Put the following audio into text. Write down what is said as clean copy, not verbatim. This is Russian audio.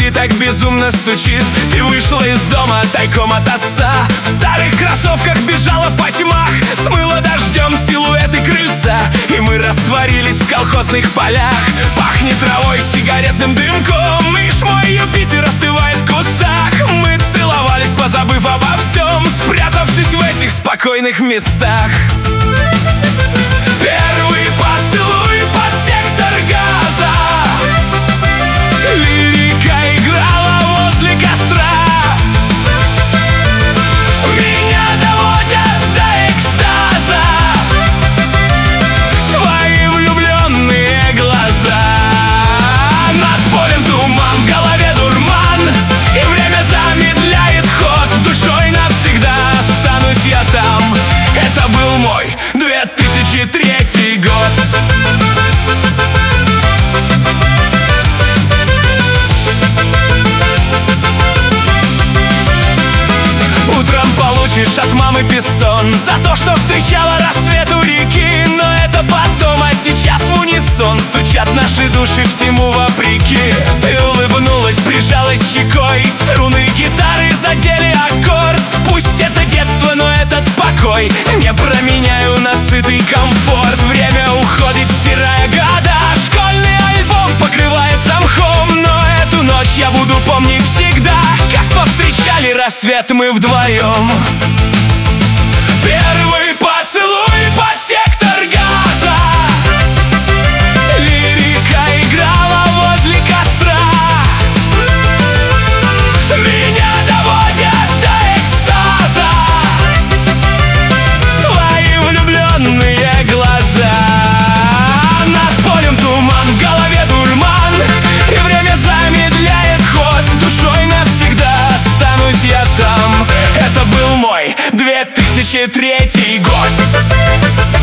груди так безумно стучит. Ты вышла из дома тайком от отца, в старых кроссовках бежала в потьмах, смыла дождем силуэты крыльца, и мы растворились в колхозных полях. Пахнет травой, сигаретным дымком, и мой Юпитер остывает в кустах. Мы целовались, позабыв обо всем, спрятавшись в этих спокойных местах. Первый поцелуй под сектор газа, лирика играла возле костра. Меня доводят до экстаза твои влюбленные глаза. Над полем туман, в голове дурман, и время замедляет ход. Душой навсегда останусь я там. Это был мой 2003 год. Утром получишь от мамы пистон за то, что встречала рассвет у реки. Но это потом, а сейчас в унисон стучат наши души всему вопреки. Ты улыбнулась, прижалась щекой, струны гитары задели аккорд. Пусть это детство, но этот покой не променяю на сытый комфорт. Время уходит, стирая года, школьный альбом покрывается мхом. Но эту ночь я буду помнить всегда, как повстречали рассвет мы вдвоем. Первый поцелуй под сектор газа, лирика играла возле костра. Меня доводят до экстаза твои влюбленные глаза. Над полем туман, в голове дурман, и время замедляет ход. Душой навсегда останусь я там. Это был мой 2003 год.